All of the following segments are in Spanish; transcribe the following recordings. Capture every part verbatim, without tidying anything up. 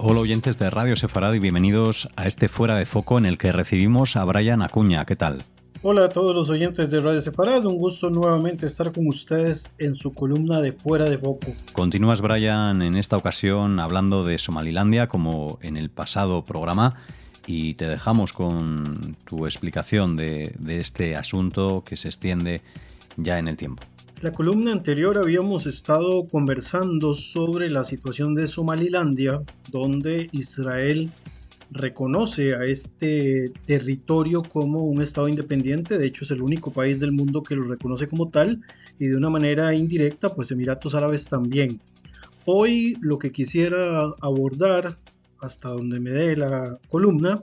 Hola oyentes de Radio Sefarad y bienvenidos a este Fuera de Foco en el que recibimos a Brian Acuña. ¿Qué tal? Hola a todos los oyentes de Radio Sefarad, un gusto nuevamente estar con ustedes en su columna de Fuera de Foco. Continúas, Brian, en esta ocasión hablando de Somalilandia como en el pasado programa y te dejamos con tu explicación de, de este asunto que se extiende ya en el tiempo. La columna anterior habíamos estado conversando sobre la situación de Somalilandia, donde Israel reconoce a este territorio como un estado independiente. De hecho, es el único país del mundo que lo reconoce como tal, y de una manera indirecta, pues Emiratos Árabes también. Hoy lo que quisiera abordar, hasta donde me dé la columna,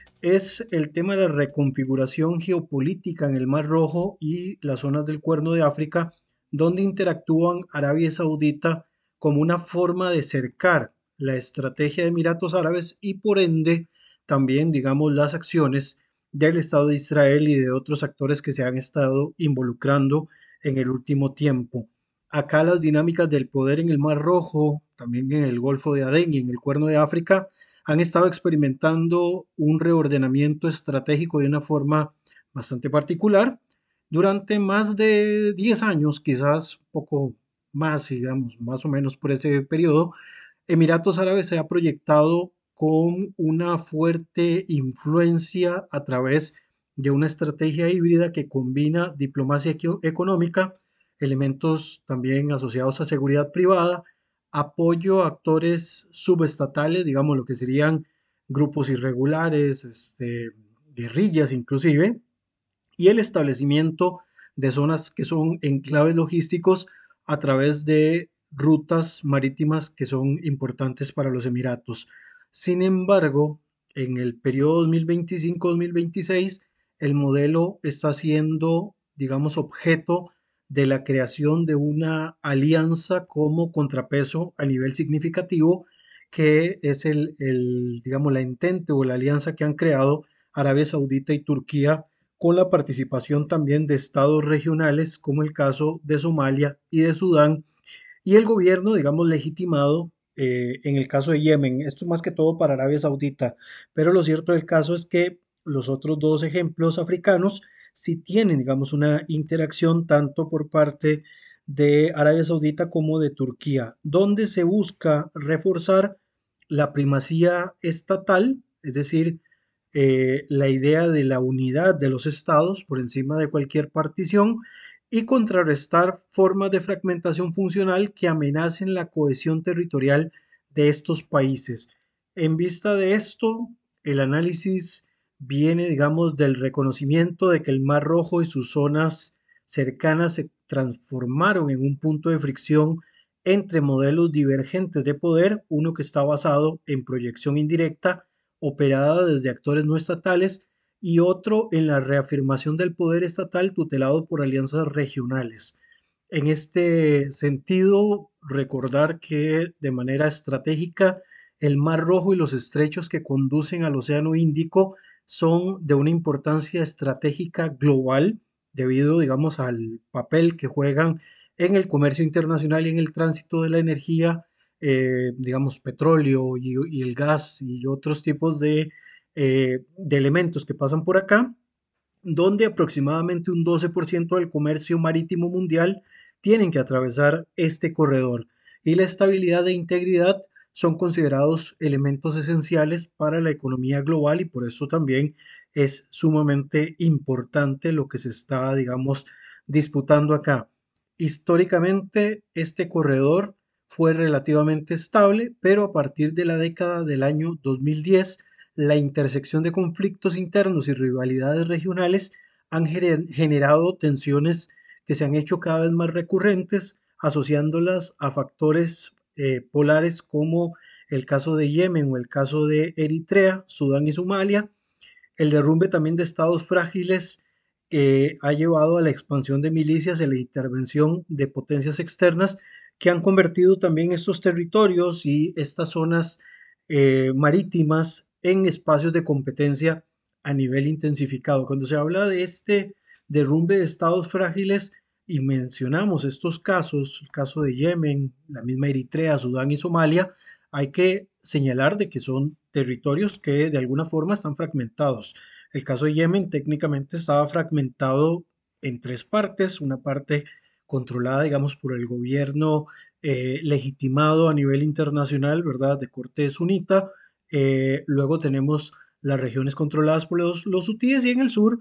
es el tema de la reconfiguración geopolítica en el Mar Rojo y las zonas del Cuerno de África, donde interactúan Arabia Saudita como una forma de cercar la estrategia de Emiratos Árabes y por ende también, digamos, las acciones del Estado de Israel y de otros actores que se han estado involucrando en el último tiempo. Acá las dinámicas del poder en el Mar Rojo, también en el Golfo de Adén y en el Cuerno de África, han estado experimentando un reordenamiento estratégico de una forma bastante particular durante más de diez años, quizás poco más, digamos, más o menos por ese periodo. Emiratos Árabes se ha proyectado con una fuerte influencia a través de una estrategia híbrida que combina diplomacia económica, elementos también asociados a seguridad privada, apoyo a actores subestatales, digamos lo que serían grupos irregulares, este, guerrillas inclusive, y el establecimiento de zonas que son enclaves logísticos a través de rutas marítimas que son importantes para los Emiratos. Sin embargo, en el periodo dos mil veinticinco a dos mil veintiséis, el modelo está siendo, digamos, objeto de la creación de una alianza como contrapeso a nivel significativo, que es el, el, digamos, la entente o la alianza que han creado Arabia Saudita y Turquía, con la participación también de estados regionales como el caso de Somalia y de Sudán, y el gobierno, digamos, legitimado eh, en el caso de Yemen. Esto más que todo para Arabia Saudita, pero lo cierto del caso es que los otros dos ejemplos africanos sí tienen, digamos, una interacción tanto por parte de Arabia Saudita como de Turquía, donde se busca reforzar la primacía estatal, es decir, eh, la idea de la unidad de los estados por encima de cualquier partición, y contrarrestar formas de fragmentación funcional que amenacen la cohesión territorial de estos países. En vista de esto, el análisis viene, digamos, del reconocimiento de que el Mar Rojo y sus zonas cercanas se transformaron en un punto de fricción entre modelos divergentes de poder, uno que está basado en proyección indirecta operada desde actores no estatales, y otro en la reafirmación del poder estatal tutelado por alianzas regionales. En este sentido, recordar que de manera estratégica el Mar Rojo y los estrechos que conducen al Océano Índico son de una importancia estratégica global debido, digamos, al papel que juegan en el comercio internacional y en el tránsito de la energía, eh, digamos, petróleo y, y, el gas y otros tipos de, eh, de elementos que pasan por acá, donde aproximadamente un doce por ciento del comercio marítimo mundial tienen que atravesar este corredor, y la estabilidad e integridad son considerados elementos esenciales para la economía global, y por eso también es sumamente importante lo que se está, digamos, disputando acá. Históricamente, este corredor fue relativamente estable, pero a partir de la década del año dos mil diez, la intersección de conflictos internos y rivalidades regionales han generado tensiones que se han hecho cada vez más recurrentes, asociándolas a factores eh, polares como el caso de Yemen o el caso de Eritrea, Sudán y Somalia. El derrumbe también de estados frágiles que ha llevado a la expansión de milicias y a la intervención de potencias externas que han convertido también estos territorios y estas zonas eh, marítimas en espacios de competencia a nivel intensificado. Cuando se habla de este derrumbe de estados frágiles y mencionamos estos casos, el caso de Yemen, la misma Eritrea, Sudán y Somalia, hay que señalar de que son territorios que de alguna forma están fragmentados. El caso de Yemen técnicamente estaba fragmentado en tres partes, una parte controlada, digamos, por el gobierno eh, legitimado a nivel internacional, ¿verdad?, de corte sunita. Eh, luego tenemos las regiones controladas por los, los hutíes y en el sur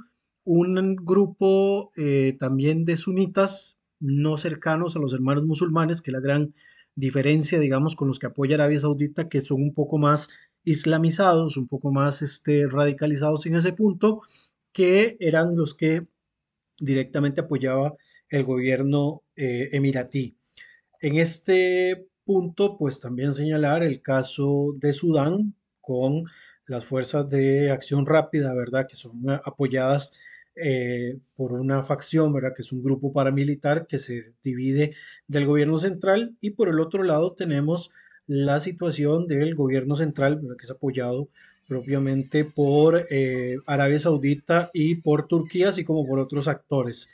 un grupo eh, también de sunitas no cercanos a los hermanos musulmanes, que es la gran diferencia, digamos, con los que apoya Arabia Saudita, que son un poco más islamizados, un poco más este, radicalizados en ese punto, que eran los que directamente apoyaba el gobierno eh, emiratí. En este punto, pues también señalar el caso de Sudán con las fuerzas de acción rápida, ¿verdad? Que son eh, apoyadas eh, por una facción, ¿verdad? Que es un grupo paramilitar que se divide del gobierno central. Y por el otro lado tenemos la situación del gobierno central, ¿verdad? Que es apoyado propiamente por eh, Arabia Saudita y por Turquía, así como por otros actores.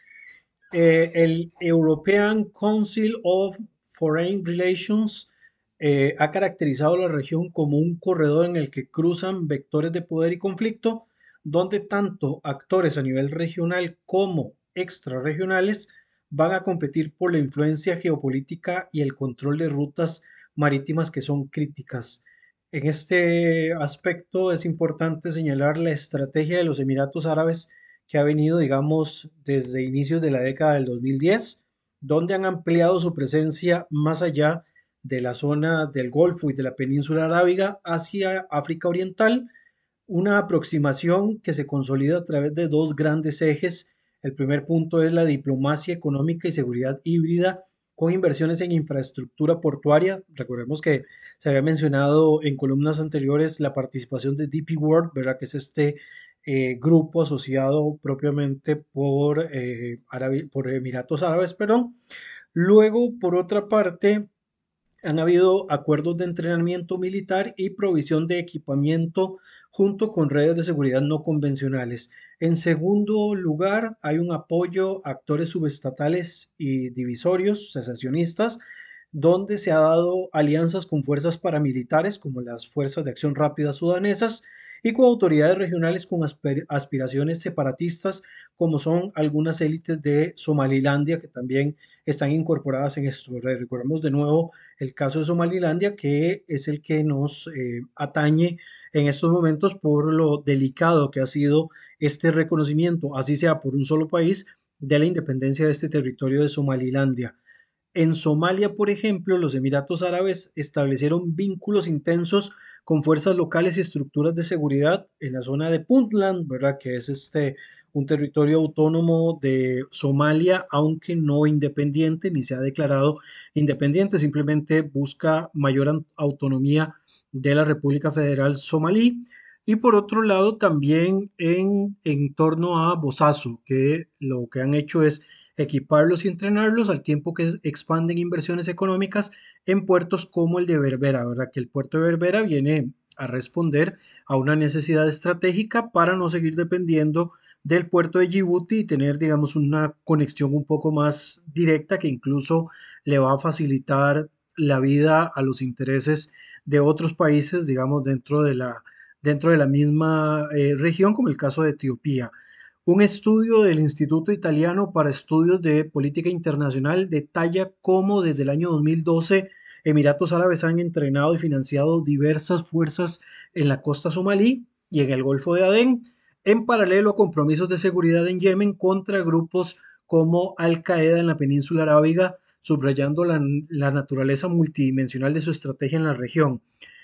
Eh, el European Council of Foreign Relations eh, ha caracterizado la región como un corredor en el que cruzan vectores de poder y conflicto, donde tanto actores a nivel regional como extrarregionales van a competir por la influencia geopolítica y el control de rutas marítimas que son críticas. En este aspecto es importante señalar la estrategia de los Emiratos Árabes que ha venido, digamos, desde inicios de la década del dos mil diez, donde han ampliado su presencia más allá de la zona del Golfo y de la península arábiga hacia África Oriental, una aproximación que se consolida a través de dos grandes ejes. El primer punto es la diplomacia económica y seguridad híbrida con inversiones en infraestructura portuaria. Recordemos que se había mencionado en columnas anteriores la participación de D P World, ¿verdad? Que es este eh, grupo asociado propiamente por, eh, Arabi- por Emiratos Árabes, perdón. Luego, por otra parte, han habido acuerdos de entrenamiento militar y provisión de equipamiento junto con redes de seguridad no convencionales. En segundo lugar, hay un apoyo a actores subestatales y divisorios, cesacionistas, donde se ha dado alianzas con fuerzas paramilitares como las Fuerzas de Acción Rápida sudanesas y con autoridades regionales con aspiraciones separatistas como son algunas élites de Somalilandia que también están incorporadas en esto. Recordemos de nuevo el caso de Somalilandia, que es el que nos eh, atañe en estos momentos por lo delicado que ha sido este reconocimiento, así sea por un solo país, de la independencia de este territorio de Somalilandia. En Somalia, por ejemplo, los Emiratos Árabes establecieron vínculos intensos con fuerzas locales y estructuras de seguridad en la zona de Puntland, ¿verdad? Que es este un territorio autónomo de Somalia, aunque no independiente, ni se ha declarado independiente, simplemente busca mayor autonomía de la República Federal Somalí. Y por otro lado, también en, en torno a Bosaso, que lo que han hecho es equiparlos y entrenarlos al tiempo que expanden inversiones económicas en puertos como el de Berbera, ¿verdad? Que el puerto de Berbera viene a responder a una necesidad estratégica para no seguir dependiendo del puerto de Djibouti y tener, digamos, una conexión un poco más directa que incluso le va a facilitar la vida a los intereses de otros países, digamos, dentro de la, dentro de la misma eh, región, como el caso de Etiopía. Un estudio del Instituto Italiano para Estudios de Política Internacional detalla cómo desde el año dos mil doce Emiratos Árabes han entrenado y financiado diversas fuerzas en la costa somalí y en el Golfo de Adén, en paralelo a compromisos de seguridad en Yemen contra grupos como Al-Qaeda en la península arábiga, subrayando la, la naturaleza multidimensional de su estrategia en la región.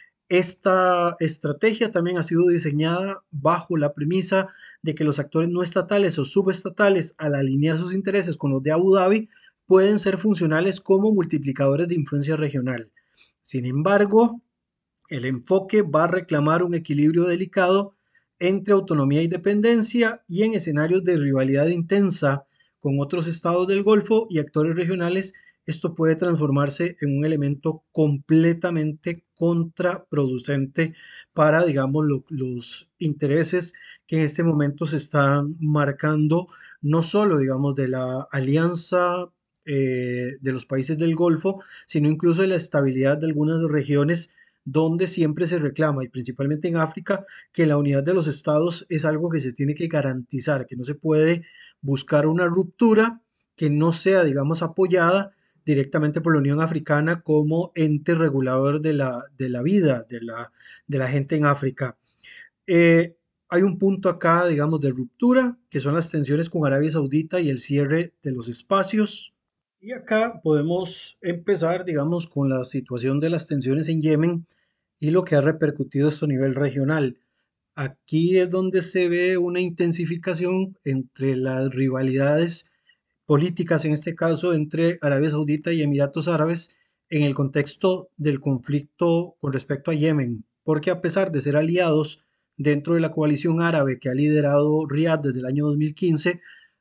Esta estrategia también ha sido diseñada bajo la premisa de que los actores no estatales o subestatales, al alinear sus intereses con los de Abu Dhabi, pueden ser funcionales como multiplicadores de influencia regional. Sin embargo, el enfoque va a reclamar un equilibrio delicado entre autonomía y dependencia y en escenarios de rivalidad intensa con otros estados del Golfo y actores regionales, esto puede transformarse en un elemento completamente contraproducente para, digamos, lo, los intereses que en este momento se están marcando, no solo, digamos, de la alianza eh, de los países del Golfo, sino incluso de la estabilidad de algunas regiones donde siempre se reclama, y principalmente en África, que la unidad de los estados es algo que se tiene que garantizar, que no se puede buscar una ruptura que no sea, digamos, apoyada directamente por la Unión Africana como ente regulador de la, de la vida de la, de la gente en África. Eh, Hay un punto acá, digamos, de ruptura, que son las tensiones con Arabia Saudita y el cierre de los espacios. Y acá podemos empezar, digamos, con la situación de las tensiones en Yemen y lo que ha repercutido esto a nivel regional. Aquí es donde se ve una intensificación entre las rivalidades políticas, en este caso entre Arabia Saudita y Emiratos Árabes, en el contexto del conflicto con respecto a Yemen, porque a pesar de ser aliados dentro de la coalición árabe que ha liderado Riad desde el año dos mil quince,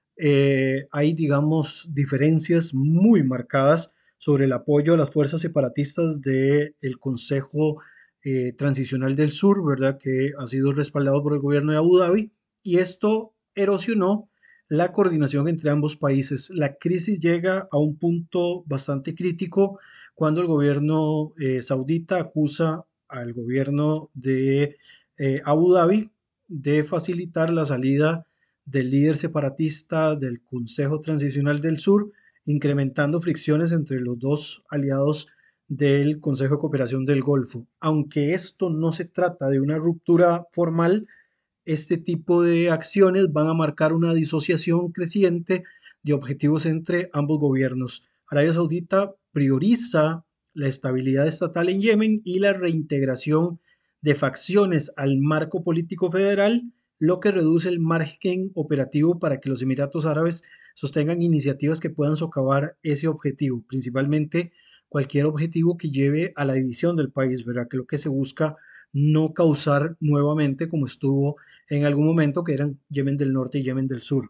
eh, hay, digamos, diferencias muy marcadas sobre el apoyo a las fuerzas separatistas del Consejo eh, Transicional del Sur, ¿verdad? Que ha sido respaldado por el gobierno de Abu Dhabi, y esto erosionó la coordinación entre ambos países. La crisis llega a un punto bastante crítico cuando el gobierno eh, saudita acusa al gobierno de eh, Abu Dhabi de facilitar la salida del líder separatista del Consejo Transicional del Sur, incrementando fricciones entre los dos aliados del Consejo de Cooperación del Golfo. Aunque esto no se trata de una ruptura formal, este tipo de acciones van a marcar una disociación creciente de objetivos entre ambos gobiernos. Arabia Saudita prioriza la estabilidad estatal en Yemen y la reintegración de facciones al marco político federal, lo que reduce el margen operativo para que los Emiratos Árabes sostengan iniciativas que puedan socavar ese objetivo, principalmente cualquier objetivo que lleve a la división del país, ¿verdad? Que lo que se busca no causar nuevamente como estuvo en algún momento, que eran Yemen del Norte y Yemen del Sur.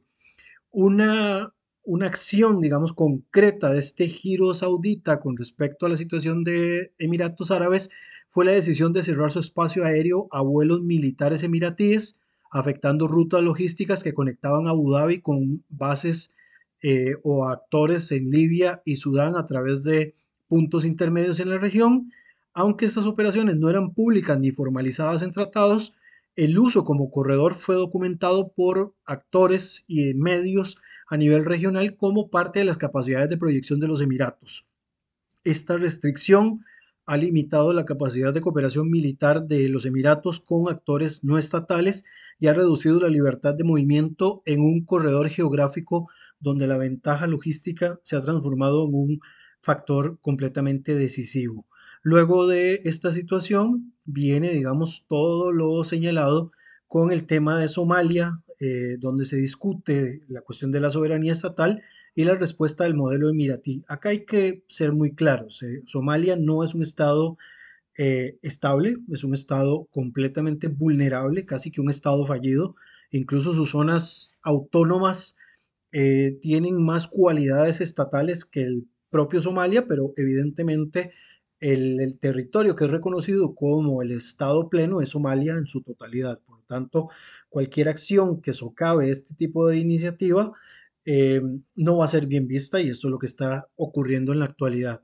Una, una acción, digamos, concreta de este giro saudita con respecto a la situación de Emiratos Árabes fue la decisión de cerrar su espacio aéreo a vuelos militares emiratíes, afectando rutas logísticas que conectaban a Abu Dhabi con bases eh, o actores en Libia y Sudán a través de puntos intermedios en la región. Aunque estas operaciones no eran públicas ni formalizadas en tratados, el uso como corredor fue documentado por actores y medios a nivel regional como parte de las capacidades de proyección de los Emiratos. Esta restricción ha limitado la capacidad de cooperación militar de los Emiratos con actores no estatales y ha reducido la libertad de movimiento en un corredor geográfico donde la ventaja logística se ha transformado en un factor completamente decisivo. Luego de esta situación viene, digamos, todo lo señalado con el tema de Somalia, eh, donde se discute la cuestión de la soberanía estatal y la respuesta del modelo emiratí. Acá hay que ser muy claros. Eh, Somalia no es un estado eh, estable, es un estado completamente vulnerable, casi que un estado fallido. Incluso sus zonas autónomas eh, tienen más cualidades estatales que el propio Somalia, pero evidentemente el, el, territorio que es reconocido como el Estado pleno es Somalia en su totalidad. Por lo tanto, cualquier acción que socave este tipo de iniciativa eh, no va a ser bien vista y esto es lo que está ocurriendo en la actualidad.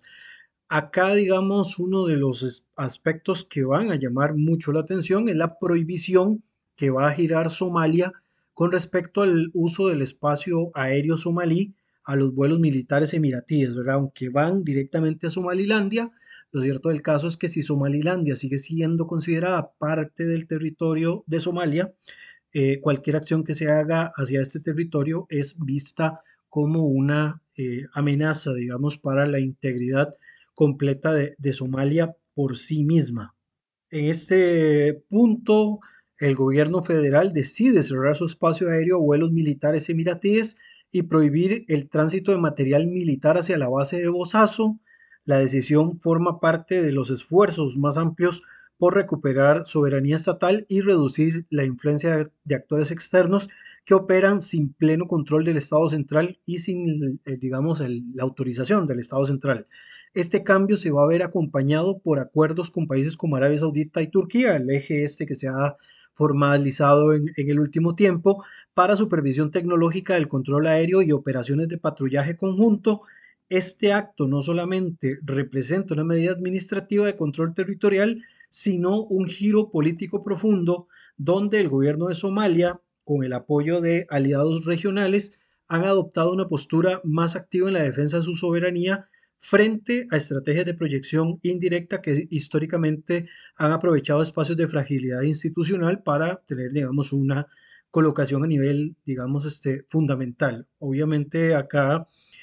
Acá, digamos, uno de los aspectos que van a llamar mucho la atención es la prohibición que va a girar Somalia con respecto al uso del espacio aéreo somalí a los vuelos militares emiratíes, ¿verdad? Aunque van directamente a Somalilandia, lo cierto del caso es que si Somalilandia sigue siendo considerada parte del territorio de Somalia, eh, cualquier acción que se haga hacia este territorio es vista como una eh, amenaza, digamos, para la integridad completa de, de Somalia por sí misma. En este punto, el gobierno federal decide cerrar su espacio aéreo a vuelos militares emiratíes y prohibir el tránsito de material militar hacia la base de Bosaso. La decisión forma parte de los esfuerzos más amplios por recuperar soberanía estatal y reducir la influencia de actores externos que operan sin pleno control del Estado central y sin, digamos, el, la autorización del Estado central. Este cambio se va a ver acompañado por acuerdos con países como Arabia Saudita y Turquía, el eje este que se ha formalizado en, en, el último tiempo para supervisión tecnológica del control aéreo y operaciones de patrullaje conjunto. Este acto no solamente representa una medida administrativa de control territorial, sino un giro político profundo donde el gobierno de Somalia, con el apoyo de aliados regionales, han adoptado una postura más activa en la defensa de su soberanía frente a estrategias de proyección indirecta que históricamente han aprovechado espacios de fragilidad institucional para tener, digamos, una colocación a nivel, digamos, este, fundamental. Obviamente acá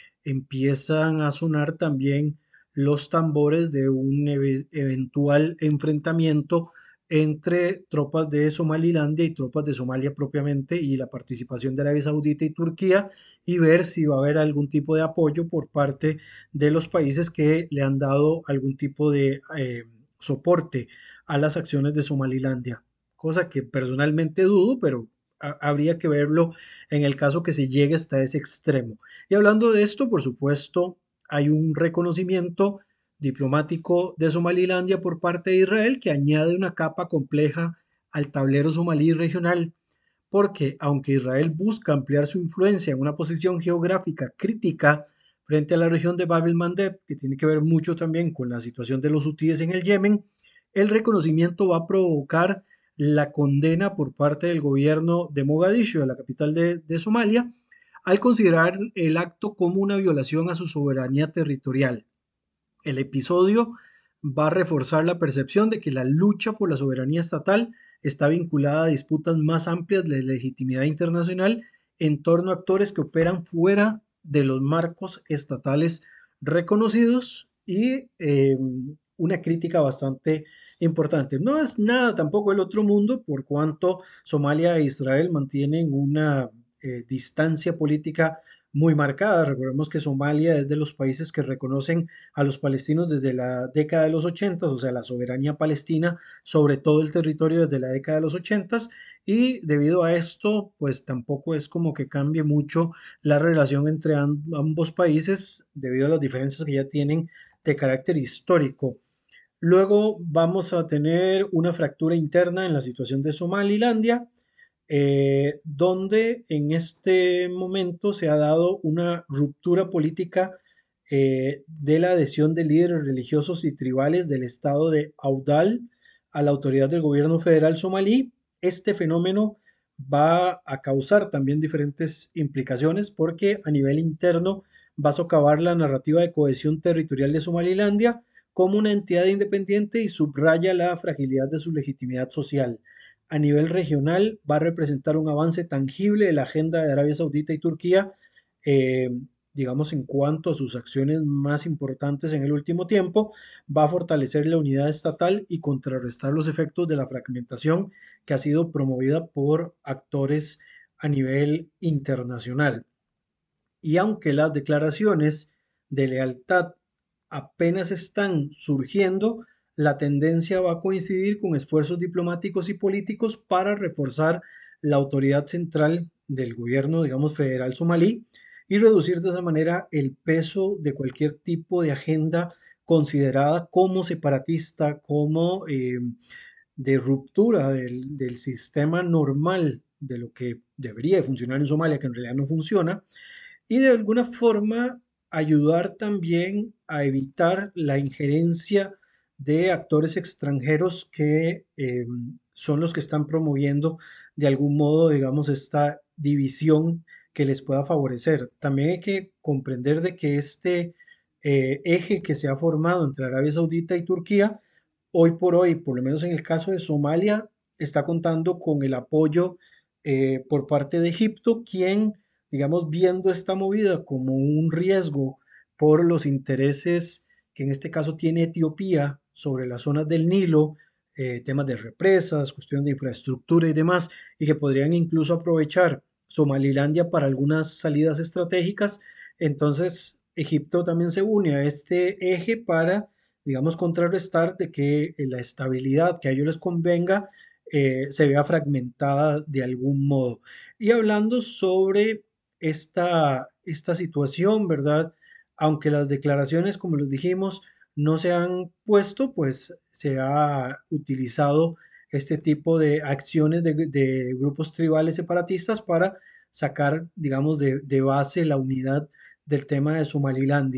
empiezan a sonar también los tambores de un ev- eventual enfrentamiento entre tropas de Somalilandia y tropas de Somalia propiamente y la participación de Arabia Saudita y Turquía y ver si va a haber algún tipo de apoyo por parte de los países que le han dado algún tipo de eh, soporte a las acciones de Somalilandia, cosa que personalmente dudo, pero ha- habría que verlo en el caso que se llegue hasta ese extremo. Y hablando de esto, por supuesto, hay un reconocimiento diplomático de Somalilandia por parte de Israel que añade una capa compleja al tablero somalí regional, porque aunque Israel busca ampliar su influencia en una posición geográfica crítica frente a la región de Bab el-Mandeb, que tiene que ver mucho también con la situación de los hutíes en el Yemen, el reconocimiento va a provocar la condena por parte del gobierno de Mogadiscio, de la capital de, de Somalia, al considerar el acto como una violación a su soberanía territorial. El episodio va a reforzar la percepción de que la lucha por la soberanía estatal está vinculada a disputas más amplias de legitimidad internacional en torno a actores que operan fuera de los marcos estatales reconocidos y eh, una crítica bastante importante. No es nada tampoco el otro mundo, por cuanto Somalia e Israel mantienen una eh, distancia política muy marcada. Recordemos que Somalia es de los países que reconocen a los palestinos desde la década de los ochenta, o sea, la soberanía palestina sobre todo el territorio desde la década de los ochenta, y debido a esto, pues tampoco es como que cambie mucho la relación entre ambos países debido a las diferencias que ya tienen de carácter histórico. Luego vamos a tener una fractura interna en la situación de Somalilandia, eh, donde en este momento se ha dado una ruptura política eh, de la adhesión de líderes religiosos y tribales del estado de Audal a la autoridad del gobierno federal somalí. Este fenómeno va a causar también diferentes implicaciones porque a nivel interno va a socavar la narrativa de cohesión territorial de Somalilandia como una entidad independiente y subraya la fragilidad de su legitimidad social. A nivel regional va a representar un avance tangible de la agenda de Arabia Saudita y Turquía, eh, digamos, en cuanto a sus acciones más importantes en el último tiempo, va a fortalecer la unidad estatal y contrarrestar los efectos de la fragmentación que ha sido promovida por actores a nivel internacional. Y aunque las declaraciones de lealtad apenas están surgiendo, la tendencia va a coincidir con esfuerzos diplomáticos y políticos para reforzar la autoridad central del gobierno, digamos, federal somalí y reducir de esa manera el peso de cualquier tipo de agenda considerada como separatista, como eh, de ruptura del, del sistema normal de lo que debería funcionar en Somalia, que en realidad no funciona, y de alguna forma ayudar también a evitar la injerencia de actores extranjeros que eh, son los que están promoviendo de algún modo, digamos, esta división que les pueda favorecer. También hay que comprender de que este eh, eje que se ha formado entre Arabia Saudita y Turquía, hoy por hoy, por lo menos en el caso de Somalia, está contando con el apoyo eh, por parte de Egipto, quien, digamos, viendo esta movida como un riesgo por los intereses que en este caso tiene Etiopía sobre las zonas del Nilo, eh, temas de represas, cuestión de infraestructura y demás, y que podrían incluso aprovechar Somalilandia para algunas salidas estratégicas. Entonces, Egipto también se une a este eje para, digamos, contrarrestar de que la estabilidad que a ellos les convenga eh, se vea fragmentada de algún modo. Y hablando sobre esta, esta situación, ¿verdad? Aunque las declaraciones, como les dijimos, no se han puesto, pues se ha utilizado este tipo de acciones de, de grupos tribales separatistas para sacar, digamos, de, de base la unidad del tema de Somalilandia.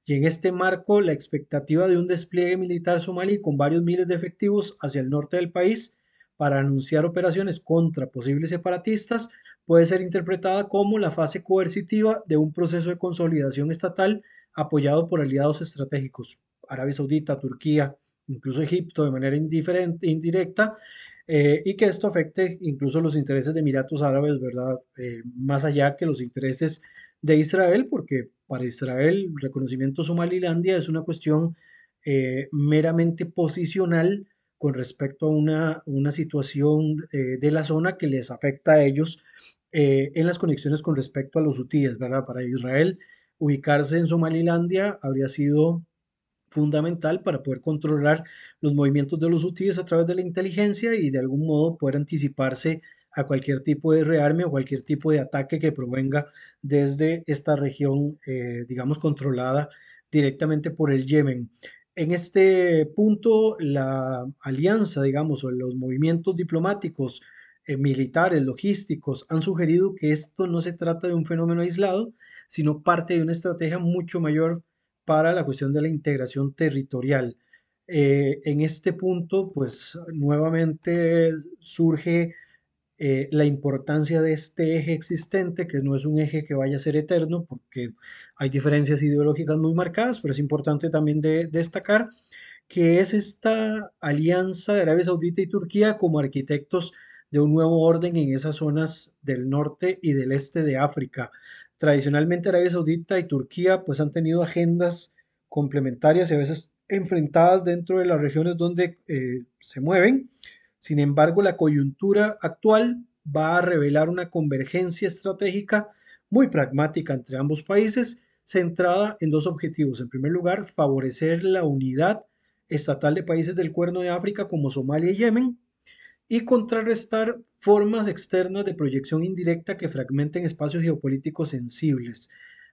Y en este marco, la expectativa de un despliegue militar somalí con varios miles de efectivos hacia el norte del país para anunciar operaciones contra posibles separatistas puede ser interpretada como la fase coercitiva de un proceso de consolidación estatal apoyado por aliados estratégicos, Arabia Saudita, Turquía, incluso Egipto de manera indiferente, indirecta, eh, y que esto afecte incluso los intereses de Emiratos Árabes, ¿verdad? Eh, más allá que los intereses de Israel, porque para Israel el reconocimiento de Somalilandia es una cuestión eh, meramente posicional con respecto a una, una situación eh, de la zona que les afecta a ellos eh, en las conexiones con respecto a los hutíes, ¿verdad? Para Israel, ubicarse en Somalilandia habría sido fundamental para poder controlar los movimientos de los hutíes a través de la inteligencia y de algún modo poder anticiparse a cualquier tipo de rearme o cualquier tipo de ataque que provenga desde esta región, eh, digamos, controlada directamente por el Yemen. En este punto, la alianza, digamos, o los movimientos diplomáticos, eh, militares, logísticos, han sugerido que esto no se trata de un fenómeno aislado, sino parte de una estrategia mucho mayor para la cuestión de la integración territorial. Eh, en este punto, pues nuevamente surge eh, la importancia de este eje existente, que no es un eje que vaya a ser eterno, porque hay diferencias ideológicas muy marcadas, pero es importante también de, destacar que es esta alianza de Arabia Saudita y Turquía como arquitectos de un nuevo orden en esas zonas del norte y del este de África. Tradicionalmente Arabia Saudita y Turquía pues han tenido agendas complementarias y a veces enfrentadas dentro de las regiones donde eh, se mueven. Sin embargo, la coyuntura actual va a revelar una convergencia estratégica muy pragmática entre ambos países, centrada en dos objetivos. En primer lugar, favorecer la unidad estatal de países del Cuerno de África como Somalia y Yemen, y contrarrestar formas externas de proyección indirecta que fragmenten espacios geopolíticos sensibles.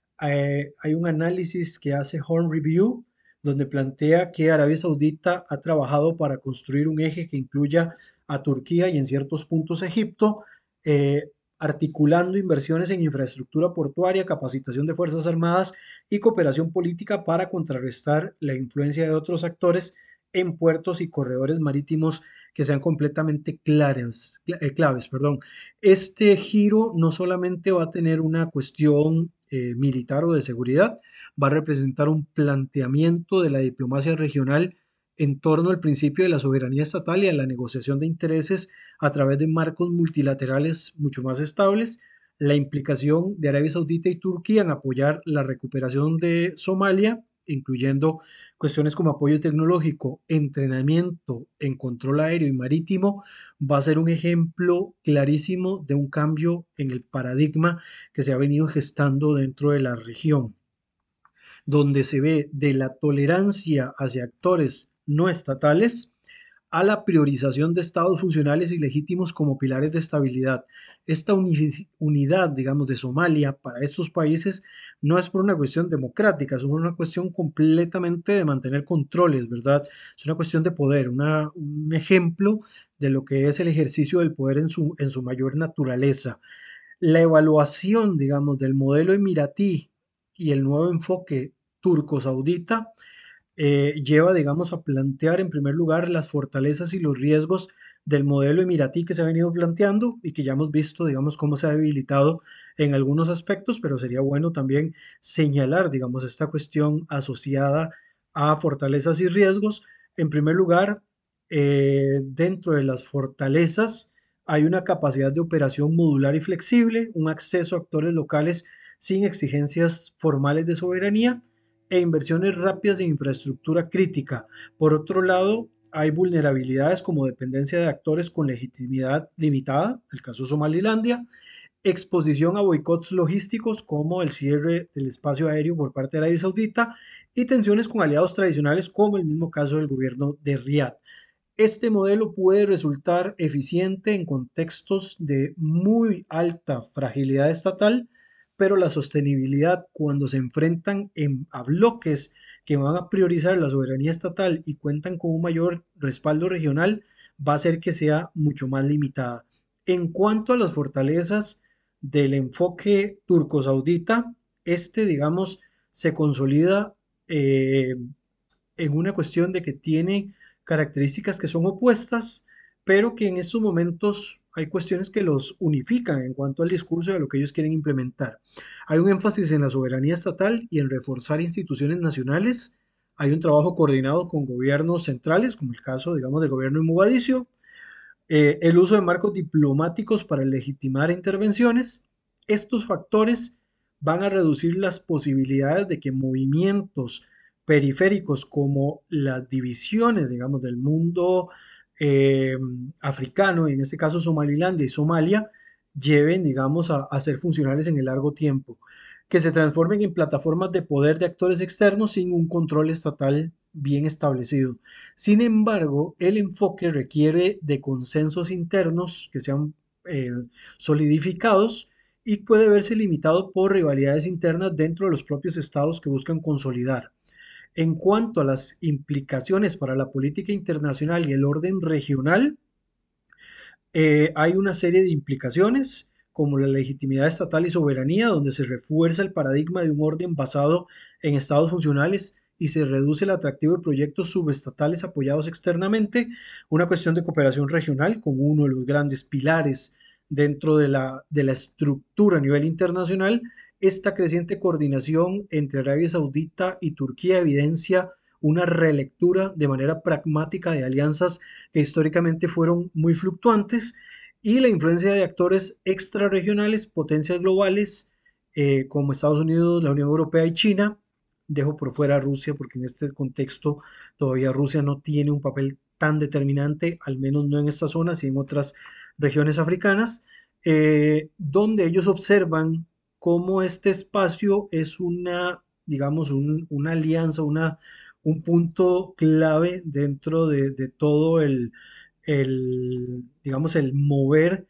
Eh, hay un análisis que hace Horn Review donde plantea que Arabia Saudita ha trabajado para construir un eje que incluya a Turquía y en ciertos puntos Egipto, eh, articulando inversiones en infraestructura portuaria, capacitación de Fuerzas Armadas y cooperación política para contrarrestar la influencia de otros actores en puertos y corredores marítimos que sean completamente claras, eh, claves. Perdón. Este giro no solamente va a tener una cuestión eh, militar o de seguridad, va a representar un planteamiento de la diplomacia regional en torno al principio de la soberanía estatal y a la negociación de intereses a través de marcos multilaterales mucho más estables, la implicación de Arabia Saudita y Turquía en apoyar la recuperación de Somalia, incluyendo cuestiones como apoyo tecnológico, entrenamiento en control aéreo y marítimo, va a ser un ejemplo clarísimo de un cambio en el paradigma que se ha venido gestando dentro de la región, donde se ve de la tolerancia hacia actores no estatales a la priorización de estados funcionales y legítimos como pilares de estabilidad. Esta unidad, digamos, de Somalia para estos países no es por una cuestión democrática, es una cuestión completamente de mantener controles, ¿verdad? Es una cuestión de poder, una, un ejemplo de lo que es el ejercicio del poder en su, en su mayor naturaleza. La evaluación, digamos, del modelo emiratí y el nuevo enfoque turco-saudita eh, lleva, digamos, a plantear en primer lugar las fortalezas y los riesgos del modelo emiratí que se ha venido planteando y que ya hemos visto, digamos, cómo se ha debilitado en algunos aspectos, pero sería bueno también señalar, digamos, esta cuestión asociada a fortalezas y riesgos. En primer lugar, eh, dentro de las fortalezas hay una capacidad de operación modular y flexible, un acceso a actores locales sin exigencias formales de soberanía e inversiones rápidas en infraestructura crítica. Por otro lado, hay vulnerabilidades como dependencia de actores con legitimidad limitada, el caso Somalilandia, exposición a boicots logísticos como el cierre del espacio aéreo por parte de Arabia Saudita y tensiones con aliados tradicionales como el mismo caso del gobierno de Riad. Este modelo puede resultar eficiente en contextos de muy alta fragilidad estatal, pero la sostenibilidad cuando se enfrentan en, a bloques que van a priorizar la soberanía estatal y cuentan con un mayor respaldo regional, va a hacer que sea mucho más limitada. En cuanto a las fortalezas del enfoque turco-saudita, este, digamos, se consolida eh, en una cuestión de que tiene características que son opuestas, pero que en estos momentos hay cuestiones que los unifican en cuanto al discurso de lo que ellos quieren implementar. Hay un énfasis en la soberanía estatal y en reforzar instituciones nacionales. Hay un trabajo coordinado con gobiernos centrales, como el caso, digamos, del gobierno de Mogadiscio. Eh, el uso de marcos diplomáticos para legitimar intervenciones. Estos factores van a reducir las posibilidades de que movimientos periféricos como las divisiones, digamos, del mundo eh, africano, en este caso Somalilandia y Somalia, lleven, digamos, a, a ser funcionales en el largo tiempo, que se transformen en plataformas de poder de actores externos sin un control estatal bien establecido. Sin embargo, el enfoque requiere de consensos internos que sean eh, solidificados y puede verse limitado por rivalidades internas dentro de los propios estados que buscan consolidar. En cuanto a las implicaciones para la política internacional y el orden regional, eh, hay una serie de implicaciones como la legitimidad estatal y soberanía, donde se refuerza el paradigma de un orden basado en estados funcionales y se reduce el atractivo de proyectos subestatales apoyados externamente, una cuestión de cooperación regional como uno de los grandes pilares dentro de la, de la estructura a nivel internacional. Esta creciente coordinación entre Arabia Saudita y Turquía evidencia una relectura de manera pragmática de alianzas que históricamente fueron muy fluctuantes y la influencia de actores extrarregionales, potencias globales eh, como Estados Unidos, la Unión Europea y China. Dejo por fuera a Rusia porque en este contexto todavía Rusia no tiene un papel tan determinante, al menos no en esta zona, sino en otras regiones africanas, eh, donde ellos observan cómo este espacio es una, digamos, un, una alianza, una, un punto clave dentro de, de todo el, el, digamos, el mover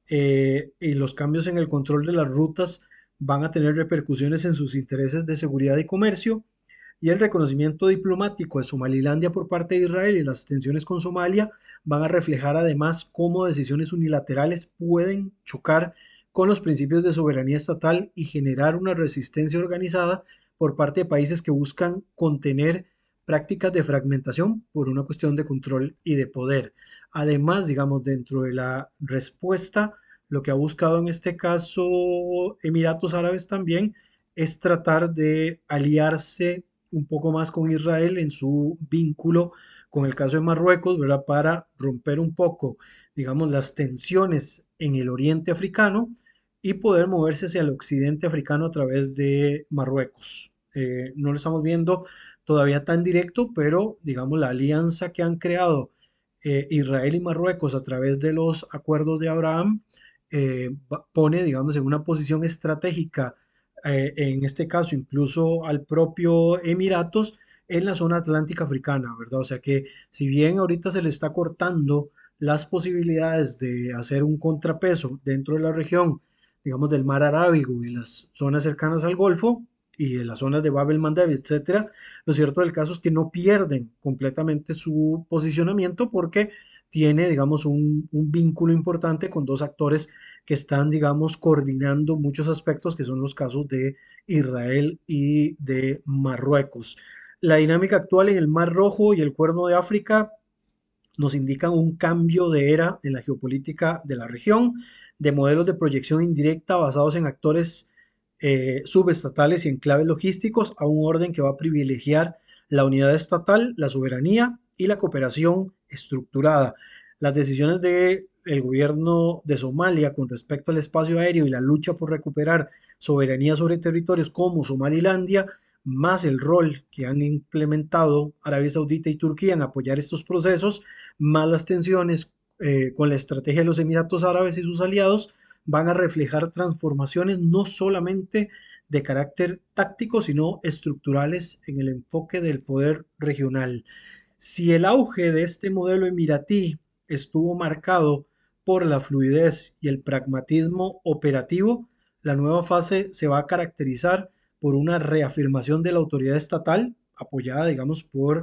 eh, y los cambios en el control de las rutas van a tener repercusiones en sus intereses de seguridad y comercio, y el reconocimiento diplomático de Somalilandia por parte de Israel y las tensiones con Somalia van a reflejar además cómo decisiones unilaterales pueden chocar con los principios de soberanía estatal y generar una resistencia organizada por parte de países que buscan contener prácticas de fragmentación por una cuestión de control y de poder. Además, digamos, dentro de la respuesta, lo que ha buscado en este caso Emiratos Árabes también es tratar de aliarse un poco más con Israel en su vínculo con el caso de Marruecos, ¿verdad? Para romper un poco, digamos, las tensiones en el oriente africano y poder moverse hacia el occidente africano a través de Marruecos. Eh, no lo estamos viendo todavía tan directo, pero digamos la alianza que han creado eh, Israel y Marruecos a través de los acuerdos de Abraham eh, pone, digamos, en una posición estratégica, eh, en este caso incluso al propio Emiratos, en la zona atlántica africana, ¿verdad? O sea que si bien ahorita se le está cortando las posibilidades de hacer un contrapeso dentro de la región, digamos, del mar Arábigo y las zonas cercanas al Golfo y de las zonas de Bab el Mandeb, etcétera, lo cierto del caso es que no pierden completamente su posicionamiento porque tiene, digamos, un, un vínculo importante con dos actores que están, digamos, coordinando muchos aspectos que son los casos de Israel y de Marruecos. La dinámica actual en el Mar Rojo y el Cuerno de África nos indican un cambio de era en la geopolítica de la región, de modelos de proyección indirecta basados en actores eh, subestatales y enclaves logísticos a un orden que va a privilegiar la unidad estatal, la soberanía y la cooperación estructurada. Las decisiones del gobierno de Somalia con respecto al espacio aéreo y la lucha por recuperar soberanía sobre territorios como Somalilandia, más el rol que han implementado Arabia Saudita y Turquía en apoyar estos procesos, más las tensiones eh, con la estrategia de los Emiratos Árabes y sus aliados, van a reflejar transformaciones no solamente de carácter táctico, sino estructurales en el enfoque del poder regional. Si el auge de este modelo emiratí estuvo marcado por la fluidez y el pragmatismo operativo, la nueva fase se va a caracterizar por una reafirmación de la autoridad estatal, apoyada, digamos, por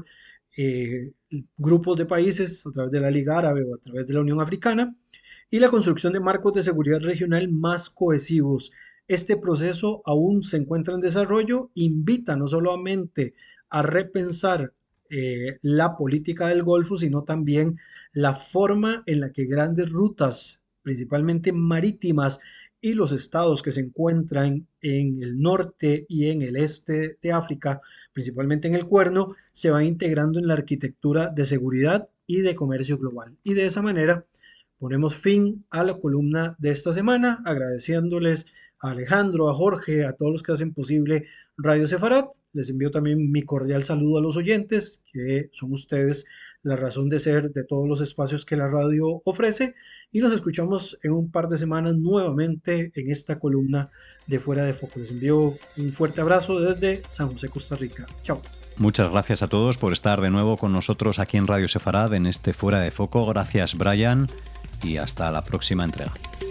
eh, grupos de países a través de la Liga Árabe o a través de la Unión Africana, y la construcción de marcos de seguridad regional más cohesivos. Este proceso aún se encuentra en desarrollo, invita no solamente a repensar eh, la política del Golfo, sino también la forma en la que grandes rutas, principalmente marítimas, y los estados que se encuentran en el norte y en el este de África, principalmente en el Cuerno, se van integrando en la arquitectura de seguridad y de comercio global. Y de esa manera ponemos fin a la columna de esta semana, agradeciéndoles a Alejandro, a Jorge, a todos los que hacen posible Radio Sefarat. Les envío también mi cordial saludo a los oyentes, que son ustedes la razón de ser de todos los espacios que la radio ofrece, y nos escuchamos en un par de semanas nuevamente en esta columna de Fuera de Foco. Les envío un fuerte abrazo desde San José, Costa Rica. Chao. Muchas gracias a todos por estar de nuevo con nosotros aquí en Radio Sefarad en este Fuera de Foco. Gracias, Brian, y hasta la próxima entrega.